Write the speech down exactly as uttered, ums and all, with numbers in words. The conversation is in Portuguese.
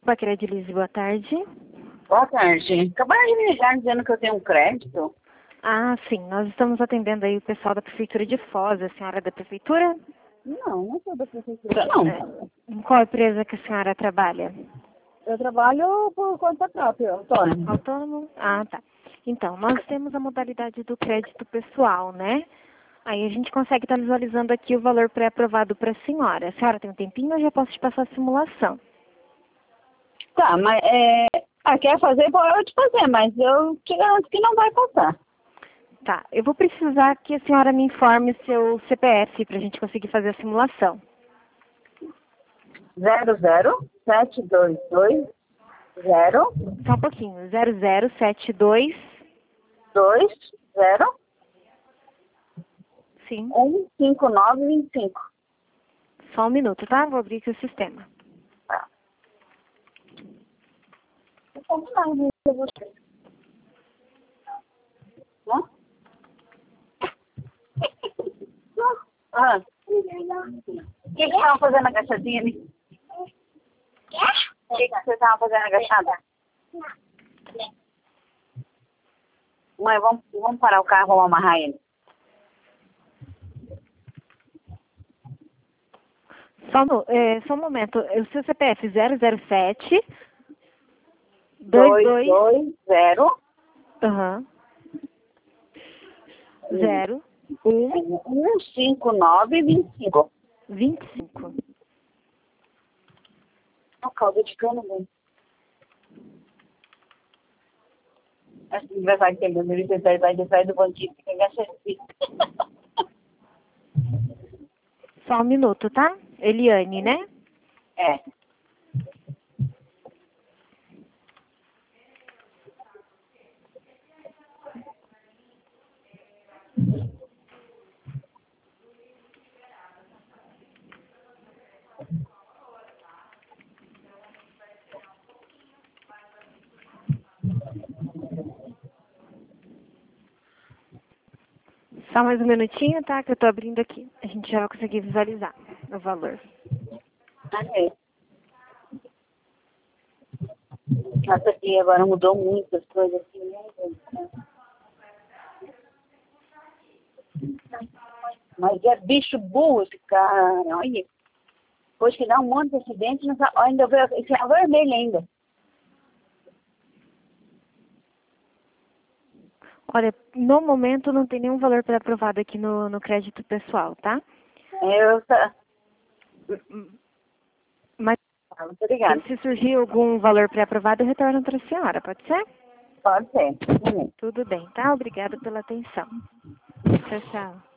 Paquera de Liz, boa tarde. Boa tarde. Acabaram de me ligar dizendo que eu tenho um crédito. Ah, sim, nós estamos atendendo aí o pessoal da Prefeitura de Foz. A senhora é da Prefeitura? Não, não sou da prefeitura, não. É. Em qual empresa que a senhora trabalha? Eu trabalho por conta própria, autônomo. Autônomo? Ah, tá. Então, nós temos a modalidade do crédito pessoal, né? Aí a gente consegue estar visualizando aqui o valor pré-aprovado para a senhora. A senhora tem um tempinho, eu já posso te passar a simulação. Tá, mas é... Ah, quer fazer, pode fazer, mas eu te garanto que não vai passar. Tá, eu vou precisar que a senhora me informe o seu C P F para a gente conseguir fazer a simulação. Zero zero sete dois dois zero Só um pouquinho. zero zero sete dois. dois zero Sim. um cinco nove vinte e cinco. Só um minuto, tá? Vou abrir aqui o sistema. Tá. Eu combinava com você. Hã? Ah. O que que estavam fazendo agachadinha ali? O que que você estava fazendo agachada? Mãe, vamos, vamos parar o carro, vamos amarrar ele. Só, no, é, só um momento. O seu C P F zero zero sete dois dois dois zero Aham. zero um um cinco nove vinte e cinco. vinte e cinco. É o caldo de cana, mãe. Acho que engraçado que ele vai vai de trás do bandido que agacha assim. Só um minuto, tá? Eliane, né? É. Só mais um minutinho, tá? Que eu tô abrindo aqui. A gente já vai conseguir visualizar o valor. É. Nossa, aqui agora mudou muito as coisas assim, né? Mas é bicho burro esse cara, olha. Depois que dá um monte de acidente, não sabe, ainda veio esse é vermelho ainda. Olha, no momento não tem nenhum valor pré-aprovado aqui no, no crédito pessoal, tá? Eu tá. Mas Muito obrigada. se surgir algum valor pré-aprovado, eu retorno para a senhora, pode ser? Pode ser. Tudo bem, tá? Obrigada pela atenção. Tchau, tchau.